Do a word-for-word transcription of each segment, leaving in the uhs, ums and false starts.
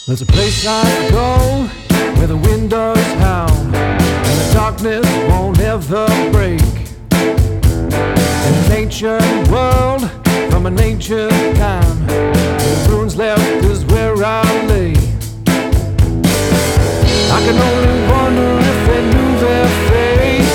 There's a place I go where the windows howl and the darkness won't ever break. In an ancient world from an ancient time, the ruins left is where I lay. I can only wonder if they knew their fate.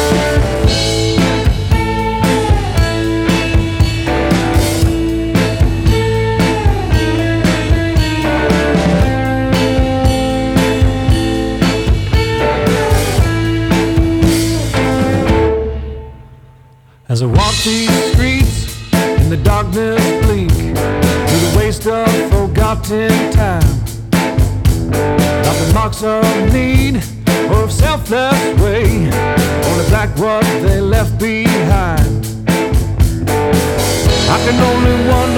As I walk these streets in the darkness bleak, through the waste of forgotten time, not the marks of need or of selfless way, only black what they left behind. I can only wonder